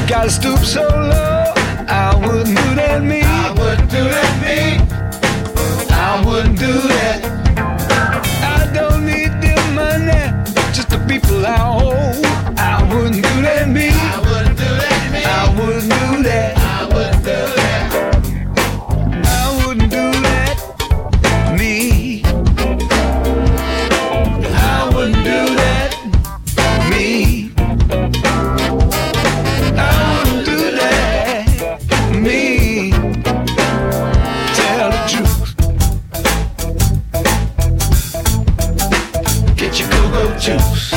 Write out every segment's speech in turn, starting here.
Gotta stoop so low, I wouldn't do that me. I wouldn't do that me. I wouldn't do that. I don't need the money, just the people I owe. I wouldn't do that me. I wouldn't do that me. I wouldn't do that. I wouldn't do that. I wouldn't do that me. I wouldn't do that me. I wouldn't do that me. Tell the truth. Get your go-go juice.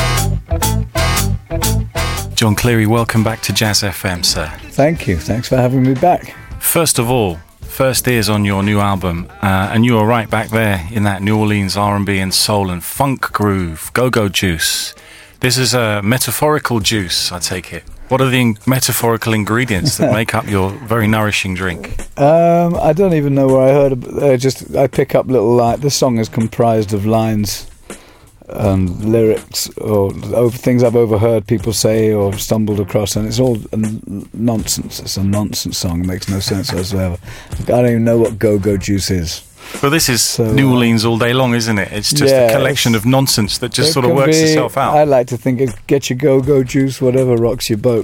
John Cleary, welcome back to Jazz FM, sir. Thank you. Thanks for having me back. First of all, first ears on your new album, and you were right back there in that New Orleans R&B and soul and funk groove, Go-Go Juice. This is a metaphorical juice, I take it. What are the metaphorical ingredients that make up your very nourishing drink? I don't even know where I heard it. I pick up little the song is comprised of lines and lyrics or things I've overheard people say or stumbled across, and it's all nonsense. It's a nonsense song. It makes no sense whatsoever. I don't even know what Go-Go Juice is. Well, this is New Orleans all day long, isn't it? It's just a collection of nonsense that just sort of works itself out. I like to think of get your go-go juice, whatever rocks your boat.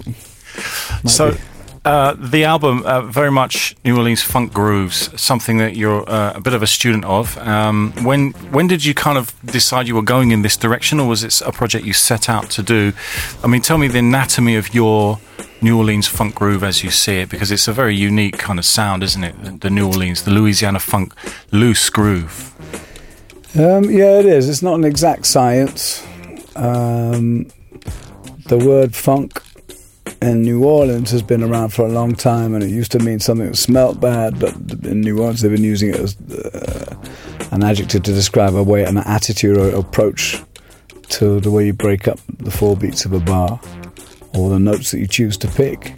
The album, very much New Orleans funk grooves, something that you're a bit of a student of. When did you kind of decide you were going in this direction, or was it a project you set out to do? I mean, tell me the anatomy of your New Orleans funk groove as you see it, because it's a very unique kind of sound, isn't it? The New Orleans, the Louisiana funk loose groove. Yeah, it is. It's not an exact science. The word funk in New Orleans has been around for a long time, and it used to mean something that smelt bad, but in New Orleans they've been using it as an adjective to describe an attitude or approach to the way you break up the four beats of a bar or the notes that you choose to pick.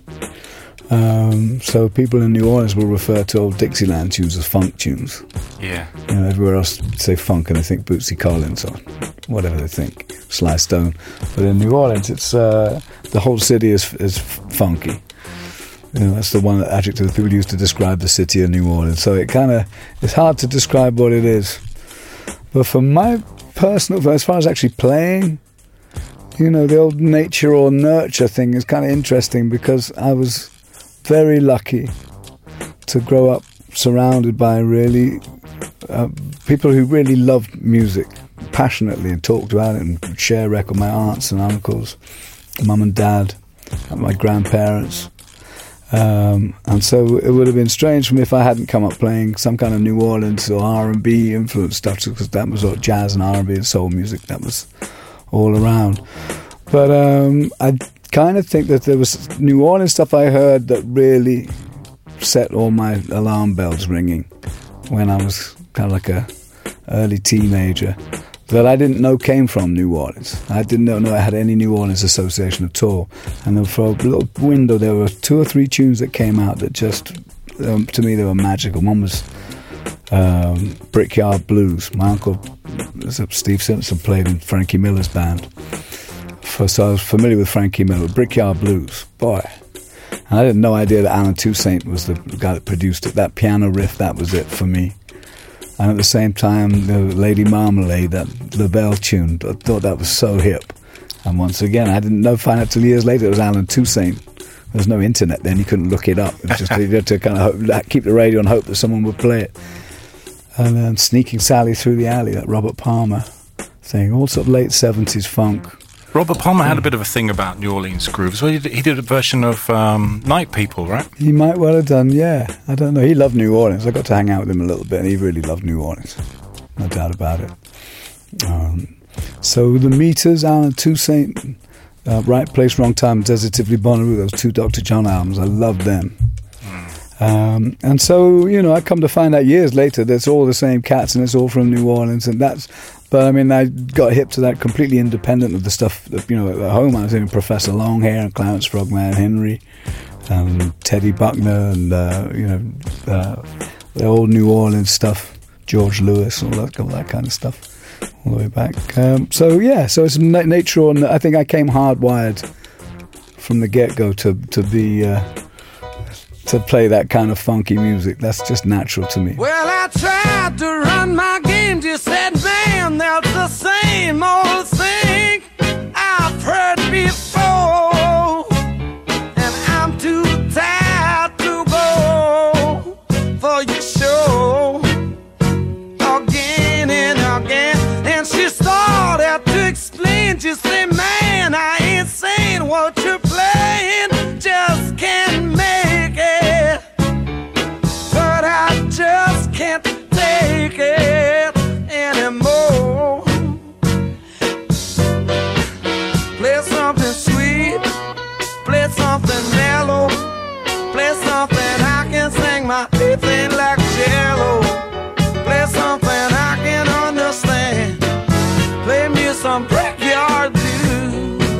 So people in New Orleans will refer to old Dixieland tunes as funk tunes. Yeah. Everywhere else say funk and they think Bootsy Collins or whatever they think, Sly Stone. But in New Orleans, it's the whole city is funky. That's the one adjective that people use to describe the city of New Orleans. So it's hard to describe what it is. But for my personal, as far as actually playing, the old nature or nurture thing is kind of interesting, because I was very lucky to grow up surrounded by really people who really loved music passionately and talked about it and share record. My aunts and uncles, mum and dad, and my grandparents. And so it would have been strange for me if I hadn't come up playing some kind of New Orleans or R&B influenced stuff, because that was all jazz and R&B and soul music that was all around. But I kind of think that there was New Orleans stuff I heard that really set all my alarm bells ringing when I was kind of like a early teenager, that I didn't know came from New Orleans. I didn't know I had any New Orleans association at all. And then for a little window, there were 2 or 3 tunes that came out that just, to me, they were magical. One was Brickyard Blues. My uncle, Steve Simpson, played in Frankie Miller's band. So I was familiar with Frankie Miller. Brickyard Blues, boy. And I had no idea that Alan Toussaint was the guy that produced it. That piano riff, that was it for me. And at the same time, the Lady Marmalade, that LaBelle tune, I thought that was so hip. And once again, I didn't find out till years later it was Alan Toussaint. There was no internet then, you couldn't look it up. It was just you had to kind of keep the radio and hope that someone would play it. And then Sneaking Sally Through the Alley, that Robert Palmer thing, all sort of late 70s funk. Robert Palmer had a bit of a thing about New Orleans grooves. Well, he did a version of Night People, right? He might well have done, yeah. I don't know. He loved New Orleans. I got to hang out with him a little bit, and he really loved New Orleans. No doubt about it. So the Meters, Alan Toussaint, Right Place, Wrong Time, Desertively Bonnaroo, those 2 Dr. John albums, I loved them. And so, I come to find out years later that it's all the same cats and it's all from New Orleans, but I mean, I got hip to that completely independent of the stuff that, at home I was in Professor Longhair and Clarence Frogman Henry and Teddy Buckner and, the old New Orleans stuff, George Lewis, all that kind of stuff, all the way back. So it's nature, and I think I came hardwired from the get-go to be to play that kind of funky music. That's just natural to me. Well, I tried to run my game, just said, man, that's the same old thing I've heard before, and I'm too tired to go for your show again and again. And she started to explain, she said, man, I ain't saying what you're playing, just can't make it, but I just can't take it anymore. Play something sweet, play something mellow, play something I can sing my teeth in like jello, play something I can understand, play me some Brickyard blues,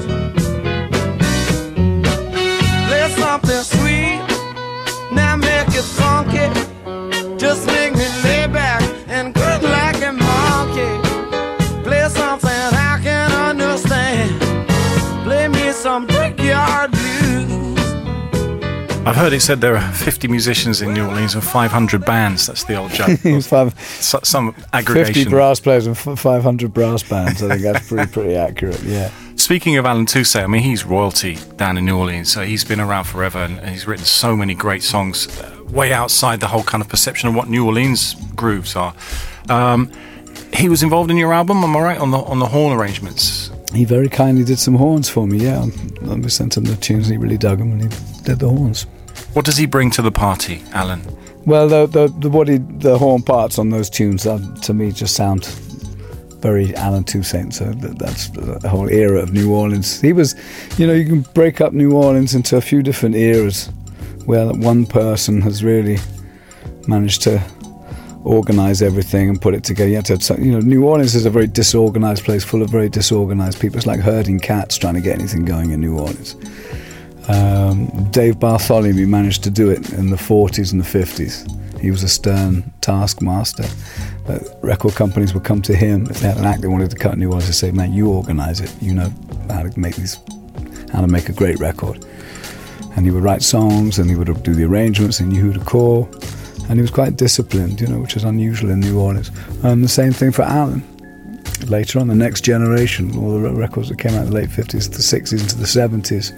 play something sweet, now make it funky, just make me lay back and grin like a monkey, play something I can understand, play me some Brickyard blues. I've heard it said there are 50 musicians in New Orleans and 500 bands. That's the old joke. Some aggregation. 50 brass players and 500 brass bands. I think that's pretty accurate, yeah. Speaking of Alan Toussaint, I mean, he's royalty down in New Orleans, so he's been around forever and he's written so many great songs way outside the whole kind of perception of what New Orleans grooves are. He was involved in your album, am I right, on the horn arrangements? He very kindly did some horns for me, yeah. We sent him the tunes and he really dug them and he did the horns. What does he bring to the party, Alan? Well, the horn parts on those tunes, to me, just sound very Alan Toussaint. So that's the whole era of New Orleans. He was, you can break up New Orleans into a few different eras where one person has really managed to organize everything and put it together. You have to have, New Orleans is a very disorganized place, full of very disorganized people. It's like herding cats trying to get anything going in New Orleans. Dave Bartholomew managed to do it in the 40s and the 50s. He was a stern taskmaster. Record companies would come to him if they had an act they wanted to cut in New Orleans and say, man, you organize it. You know how to make a great record. And he would write songs and he would do the arrangements and knew who to call. And he was quite disciplined, which is unusual in New Orleans. The same thing for Alan. Later on, the next generation, all the records that came out in the late 50s, the 60s into the 70s,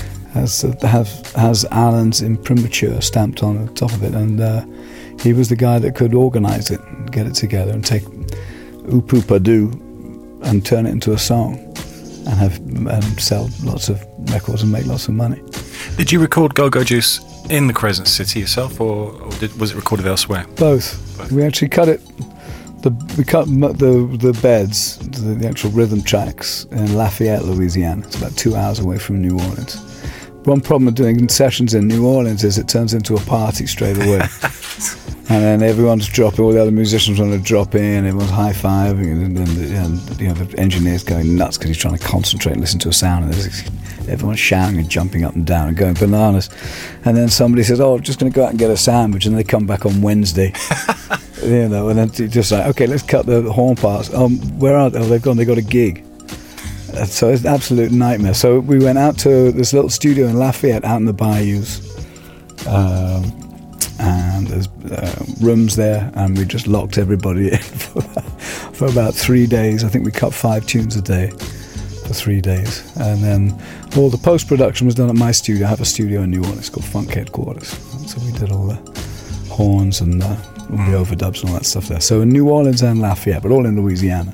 has Alan's imprimatur stamped on the top of it, and he was the guy that could organize it, get it together, and take Oopoo Padu and turn it into a song, and sell lots of records and make lots of money. Did you record Go-Go Juice in the Crescent City yourself, or was it recorded elsewhere? Both. We actually cut it. We cut the beds, the actual rhythm tracks in Lafayette, Louisiana. It's about 2 hours away from New Orleans. One problem with doing sessions in New Orleans is it turns into a party straight away. And then everyone's dropping, all the other musicians want to drop in, everyone's high-fiving, and the engineer's going nuts because he's trying to concentrate and listen to a sound, and everyone's shouting and jumping up and down and going bananas. And then somebody says, I'm just going to go out and get a sandwich, and they come back on Wednesday. And then just like, okay, let's cut the horn parts. Where are they? Oh, they've gone, they got a gig. So it's an absolute nightmare. So we went out to this little studio in Lafayette out in the bayous, and there's rooms there, and we just locked everybody in for about 3 days. I think we cut 5 tunes a day for 3 days, and then all the post-production was done at my studio. I have a studio in New Orleans called Funk Headquarters, so we did all the horns and all the overdubs and all that stuff there. So in New Orleans and Lafayette, but all in Louisiana.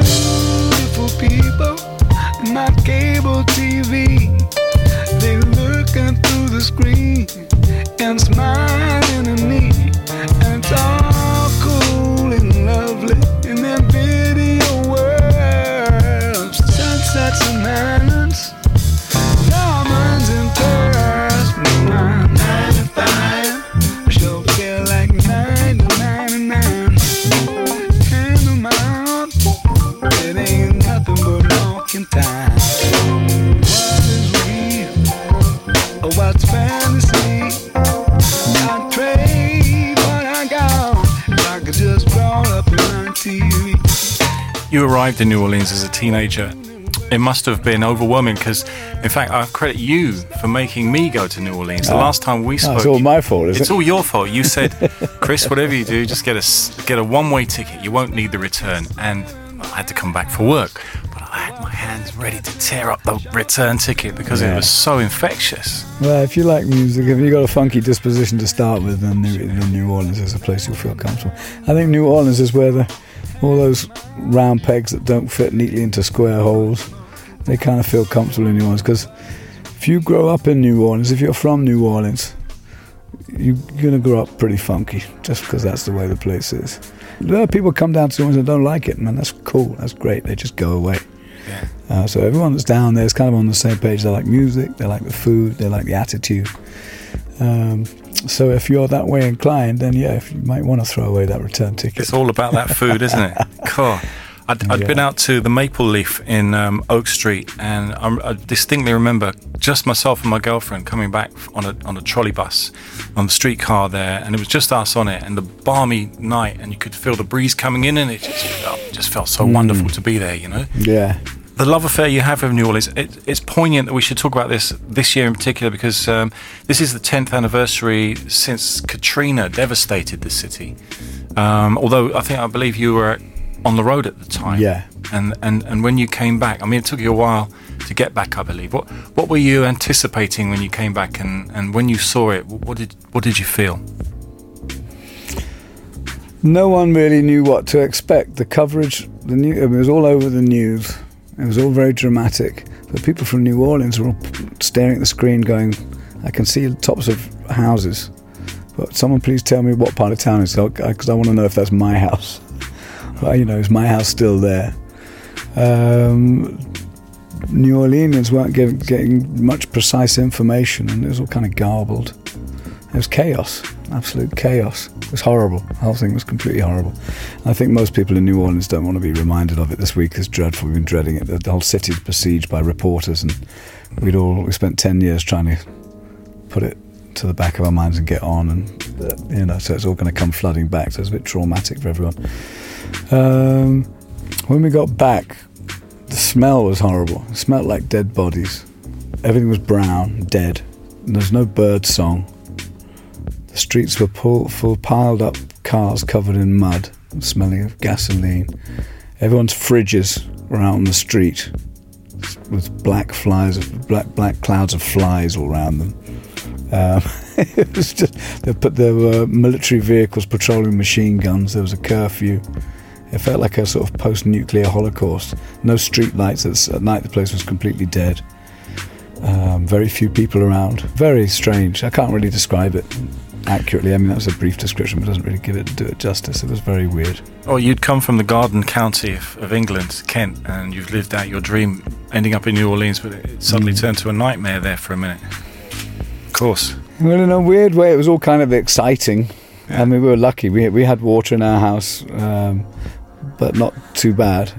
Cable TV, they look arrived in New Orleans as a teenager, it must have been overwhelming because, in fact, I credit you for making me go to New Orleans. The last time we spoke... it's all my fault, is it? It's all your fault. You said, Chris, whatever you do, just get a one-way ticket. You won't need the return. And I had to come back for work. But I had my hands ready to tear up the return ticket because it was so infectious. Well, if you like music, if you've got a funky disposition to start with, then New Orleans is a place you'll feel comfortable. I think New Orleans is where all those round pegs that don't fit neatly into square holes, they kind of feel comfortable in New Orleans. Because if you grow up in New Orleans, if you're from New Orleans, you're going to grow up pretty funky, just because that's the way the place is. There are people come down to New Orleans and don't like it, man. That's cool, that's great. They just go away. Yeah. So everyone that's down there is kind of on the same page. They like music, they like the food, they like the attitude. So if you're that way inclined, then you might want to throw away that return ticket. It's all about that food, isn't it? Cool. I'd been out to the Maple Leaf in Oak Street, and I distinctly remember just myself and my girlfriend coming back on a trolley bus on the streetcar there, and it was just us on it, and the balmy night, and you could feel the breeze coming in, and it just felt so wonderful to be there, you know? Yeah. The love affair you have with New Orleans, it's poignant that we should talk about this year in particular because this is the 10th anniversary since Katrina devastated the city. Although I believe you were on the road at the time. Yeah. And when you came back, I mean, it took you a while to get back, I believe. What were you anticipating when you came back, and when you saw it, what did you feel? No one really knew what to expect. The coverage, it was all over the news. It was all very dramatic. But people from New Orleans were all staring at the screen going, I can see the tops of houses. But someone please tell me what part of town it's in, because I want to know if that's my house. But, is my house still there? New Orleans weren't getting much precise information, and it was all kind of garbled. It was chaos, absolute chaos. It was horrible. The whole thing was completely horrible. I think most people in New Orleans don't want to be reminded of it. This week is dreadful. We've been dreading it. The whole city's besieged by reporters, and we spent 10 years trying to put it to the back of our minds and get on, and so it's all going to come flooding back. So it's a bit traumatic for everyone. When we got back, the smell was horrible. It smelled like dead bodies. Everything was brown, dead. And there was no bird song. The streets were full piled up cars covered in mud, smelling of gasoline. Everyone's fridges were out on the street with black clouds of flies all around them. It was just there were military vehicles patrolling machine guns. There was a curfew. It felt like a sort of post-nuclear holocaust. No street lights. At night the place was completely dead. Very few people around. Very strange. I can't really describe it accurately. I mean, that was a brief description, but it doesn't really do it justice. It was very weird. Well, you'd come from the Garden County of England, Kent, and you've lived out your dream ending up in New Orleans, but it suddenly turned to a nightmare there for a minute. Of course. Well, in a weird way, it was all kind of exciting. Yeah. I mean, we were lucky. We had water in our house, but not too bad.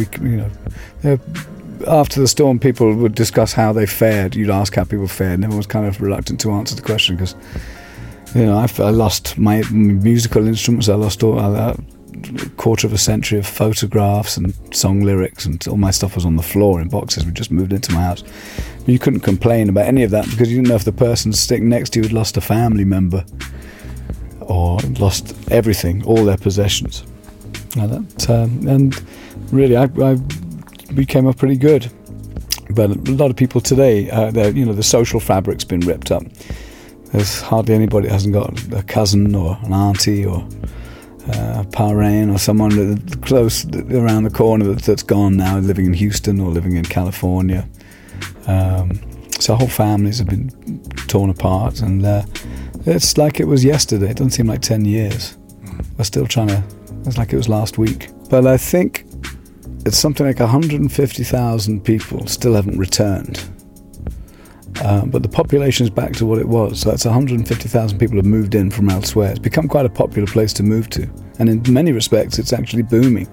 And after the storm, people would discuss how they fared. You'd ask how people fared, and everyone was kind of reluctant to answer the question because, I lost my musical instruments. I lost a quarter of a century of photographs and song lyrics, and all my stuff was on the floor in boxes. We just moved into my house. But you couldn't complain about any of that because you didn't know if the person sitting next to you had lost a family member or lost everything, all their possessions. And really, we came up pretty good. But a lot of people today, the social fabric's been ripped up. There's hardly anybody that hasn't got a cousin or an auntie or a parrain or someone close around the corner that's gone now, living in Houston or living in California. So whole families have been torn apart, and it's like it was yesterday. It doesn't seem like 10 years. We're still it's like it was last week. But I think it's something like 150,000 people still haven't returned. But the population is back to what it was. So that's 150,000 people have moved in from elsewhere. It's become quite a popular place to move to. And in many respects, it's actually booming.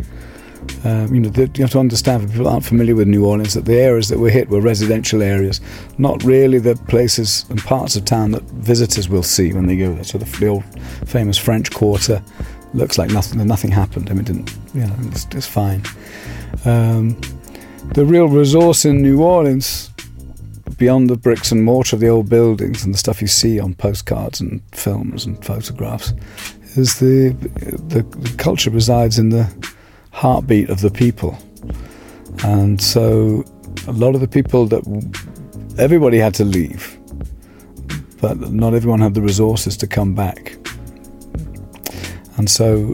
You have to understand, for people aren't familiar with New Orleans, that the areas that were hit were residential areas, not really the places and parts of town that visitors will see when they go there. So the old famous French Quarter, looks like nothing happened. I mean, it didn't, it's fine. The real resource in New Orleans, beyond the bricks and mortar of the old buildings and the stuff you see on postcards and films and photographs, is the culture resides in the heartbeat of the people. And so a lot of the people everybody had to leave, but not everyone had the resources to come back. And so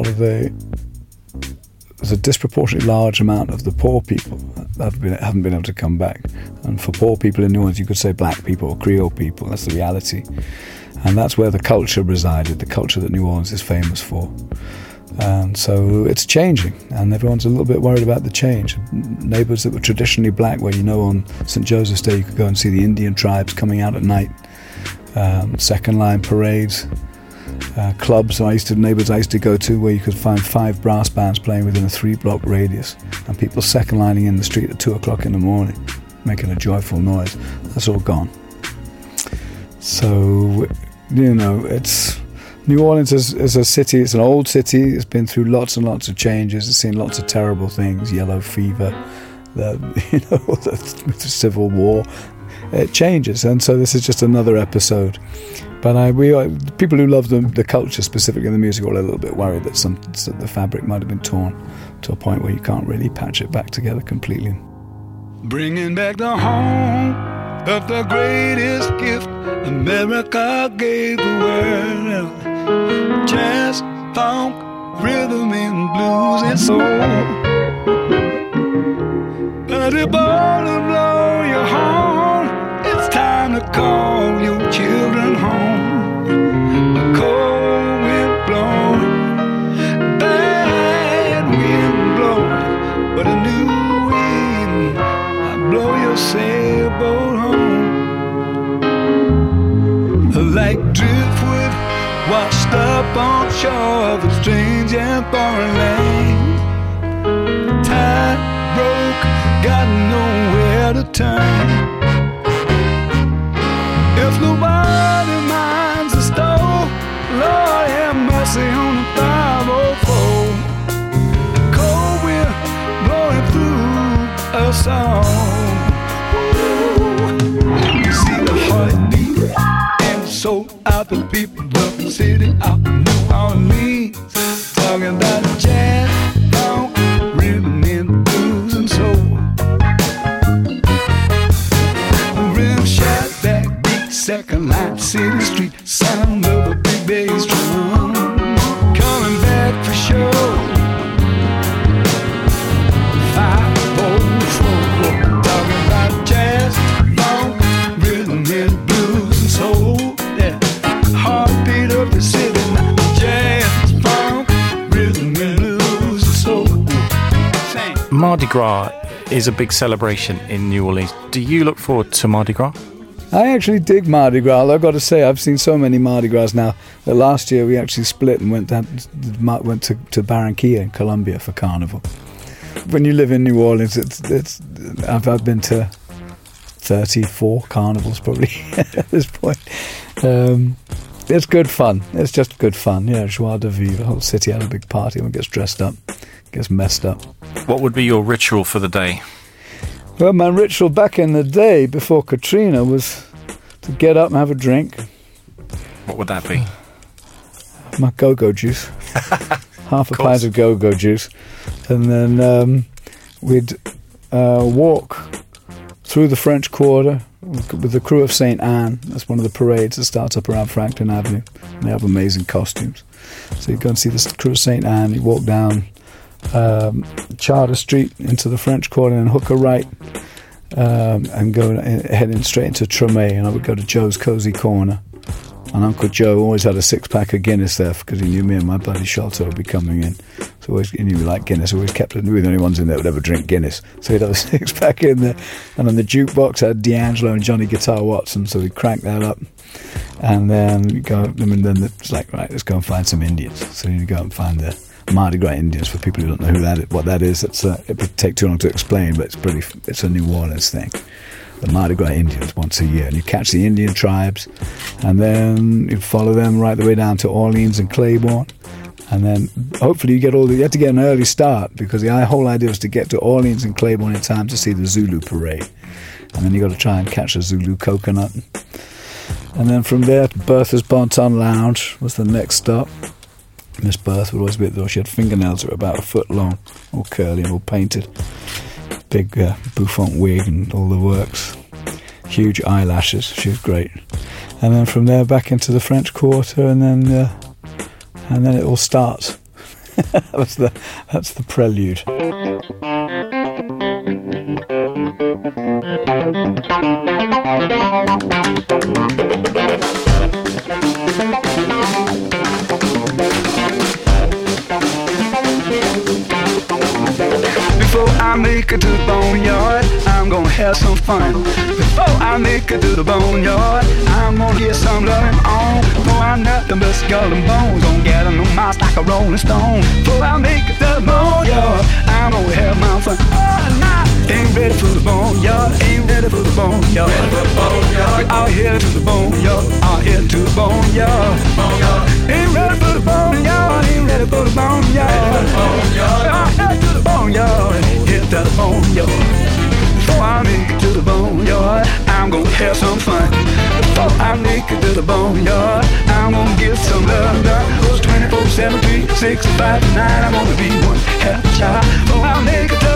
there's a disproportionately large amount of the poor people that haven't been able to come back. And for poor people in New Orleans, you could say black people or Creole people, that's the reality. And that's where the culture resided, the culture that New Orleans is famous for. And so it's changing, and everyone's a little bit worried about the change. Neighbours that were traditionally black, where on St. Joseph's Day you could go and see the Indian tribes coming out at night, second line parades, clubs neighbours I used to go to where you could find 5 brass bands playing within a 3-block radius, and people second lining in the street at 2 o'clock in the morning making a joyful noise. That's all gone. So it's New Orleans is a city. It's an old city. It's been through lots and lots of changes. It's seen lots of terrible things, yellow fever, the Civil War. It changes, and so this is just another episode. But people who love the culture, specifically the music, are a little bit worried that the fabric might have been torn to a point where you can't really patch it back together completely. Bringing back the home of the greatest gift America gave the world. Jazz, funk, rhythm and blues and soul. But if all of blow you home, it's time to call your children home. The cold wind blowing, bad wind blowing, but a new wind might blow your sailboat home. Like driftwood washed up on shore of a strange and foreign land. Tide broke, got nowhere to turn. If nobody minds the stove, Lord have mercy on the 504. The cold wind blowing through us all. You see the heartbeat and soul out the people of the city out in New Orleans, talking about jazz, funk, rhythm and blues and soul. Rim shot back beat, second line, city street, sound of a big bass drum, coming back for sure. 5-4-4, talking about jazz, funk, rhythm and blues and soul. Yeah, heartbeat of the city, jazz, funk, rhythm and blues and soul. Sing. Mardi Gras is a big celebration in New Orleans. Do you look forward to Mardi Gras? I actually dig Mardi Gras. I've got to say, I've seen so many Mardi Gras now that last year we actually split and went to Barranquilla in Colombia for Carnival. When you live in New Orleans, I've been to 34 carnivals probably at this point. It's good fun. It's just good fun. Yeah, joie de vivre. The whole city had a big party. Everyone gets dressed up, gets messed up. What would be your ritual for the day? Well, my ritual back in the day before Katrina was to get up and have a drink. What would that be? My go-go juice. Half a pint of go-go juice. And then we'd walk through the French Quarter with the crew of St. Anne. That's one of the parades that starts up around Franklin Avenue. And they have amazing costumes. So you go and see the crew of St. Anne. You walk down Charter Street into the French Quarter and hook a right and go heading straight into Treme. And I would go to Joe's Cozy Corner. And Uncle Joe always had a 6-pack of Guinness there because he knew me and my buddy Sholto would be coming in. So he knew we liked Guinness. Always kept it. We were the only ones in there that would ever drink Guinness. So he'd have a 6-pack in there. And on the jukebox I had D'Angelo and Johnny Guitar Watson. So we'd crank that up. And then we go. And then it's like, right, let's go and find some Indians. So you go and find the Mardi Gras Indians. For people who don't know what that is, it would take too long to explain, but it's a New Orleans thing. The Mardi Gras Indians once a year, and you catch the Indian tribes, and then you follow them right the way down to Orleans and Claiborne, And then hopefully you have to get an early start, because the whole idea was to get to Orleans and Claiborne in time to see the Zulu parade. And then you got to try and catch a Zulu coconut. And then from there, Bertha's Bonton Lounge was the next stop. Miss Bertha would always be there. She had fingernails that were about a foot long, all curly and all painted. Big bouffant wig and all the works. Huge eyelashes. She was great. And then from there back into the French Quarter, and then it all starts. That's the prelude. Before I make it to the boneyard, I'm gonna have some fun. Before I make it to the boneyard, I'm gonna get some loving on. Before I nothing but skull and bones, gonna get on the mouse like a rolling stone. Before I make it to the boneyard, I'm gonna have my fun. Oh, nah, ain't ready for the boneyard, ain't ready for the boneyard. Ready for the boneyard, I'll head to the boneyard, I'll head to the boneyard. Ain't ready for the boneyard, ain't ready for the boneyard. I'll head to the boneyard, head to the boneyard. Before I make it to the boneyard, I'm gonna have some fun. Before I make it to the boneyard, I'm gonna get some love done. Those 24/7, 365 tonight, I'm gonna be one half child. Before I make it to